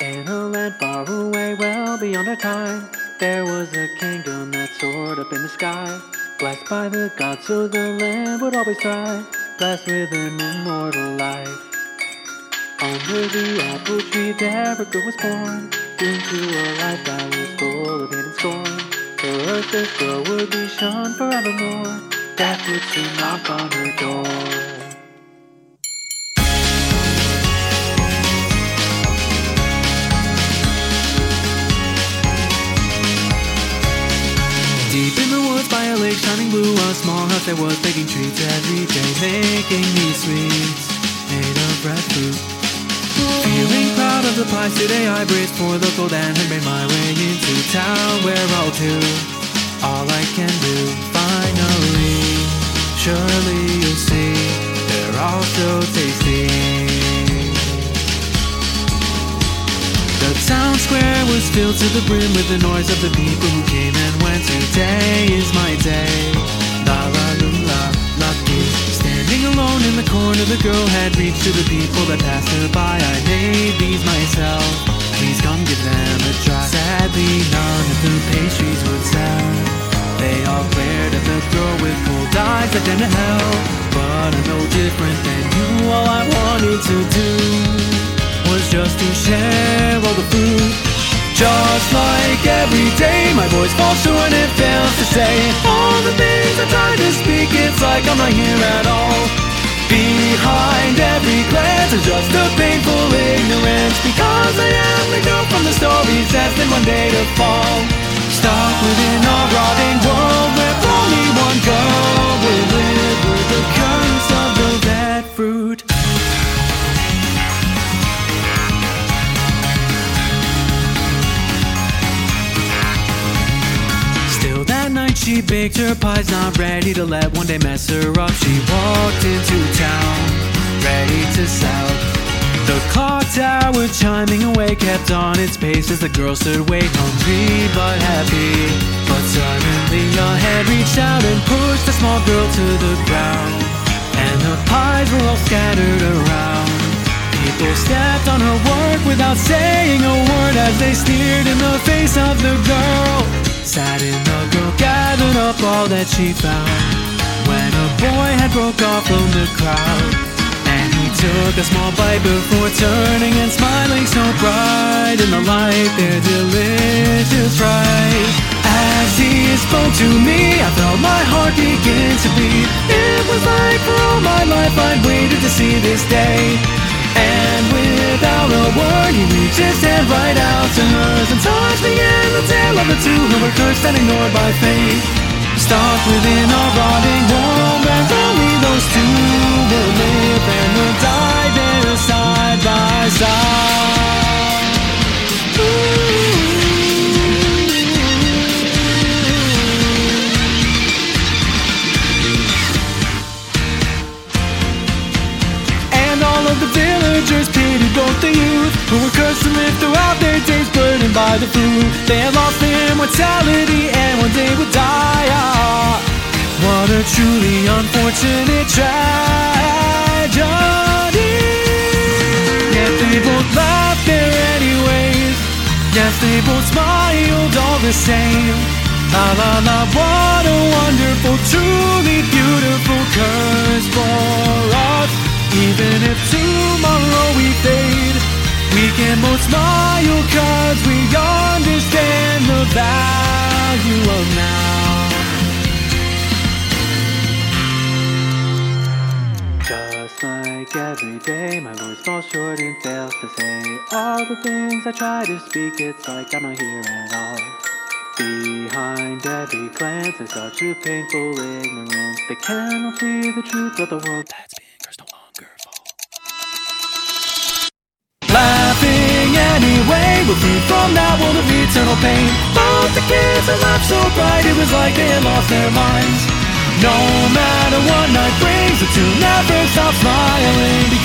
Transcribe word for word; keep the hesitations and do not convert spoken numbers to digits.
In a land far away, well beyond our time, there was a kingdom that soared up in the sky. Blessed by the gods, so the land would always thrive. Blessed with an immortal life. Under the apple tree there a girl was born, doomed to a life that was full of hate and scorn. For earth this girl would be shunned forevermore. Death would soon knock on her door. Deep in the woods by a lake shining blue, a small house that was baking treats every day, making these sweets made of red fruit. Feeling proud of the pies today I braced for the cold and had made my way into town where I'll do all I can do. Finally, surely you'll see, they're all so tasty. The town square was filled to the brim with the noise of the people who came and went. Today is my day, la la la la, lucky. Standing alone in the corner, the girl had reached to the people that passed her by. I made these myself, please come give them a try. Sadly, none of the pastries would sell. They all glared at the girl with cold eyes that turned to hell. But I'm no different than you, all I wanted to do was just to share all the food. Just like every day, my voice falls short and fails to say all the things I try to speak, it's like I'm not here at all. Behind every glance is just a painful ignorance, because I am the girl from the stories destined one day to fall. Stuck within a rotting world where only one girl will live with the curse of the red fruit. She baked her pies, not ready to let one day mess her up. She walked into town, ready to sell. The clock tower chiming away kept on its pace as the girl stood wait, hungry but happy. But suddenly a hand reached out and pushed the small girl to the ground, and the pies were all scattered around. People stepped on her work without saying a word as they sneered in the face of the girl. Sad in the girl gathered up all that she found, when a boy had broke off from the crowd, and he took a small bite before turning and smiling so bright in the light, their delicious fright. As he spoke to me, I felt my heart begin to beat. It was like for all my life I'd waited to see this day. And without a word, he reached his hand right out to hers and touched me in the tail of the two who were cursed and ignored by fate. Stuck within a rotting world where only those two will live and will die there side by side. Ooh. The villagers pitied both the youth who were cursed to live throughout their days, burdened by the food. They had lost their mortality and one day would die. Ah, what a truly unfortunate tragedy. Yet they both laughed there anyways. Yes, they both smiled all the same. La la la, what a wonderful, truly beautiful curse for us. Even if tomorrow we fade, we can both smile cause we understand the value of now. Just like every day, my voice falls short and fails to say all the things I try to speak, it's like I'm not here at all. Behind every glance is such a painful ignorance. They cannot see the truth of the world that's being cursed no longer fall. Laughing anyway, we're free from that world of eternal pain. Both the kids that laughed so bright, it was like they had lost their minds. No matter what night brings, the two never stop smiling.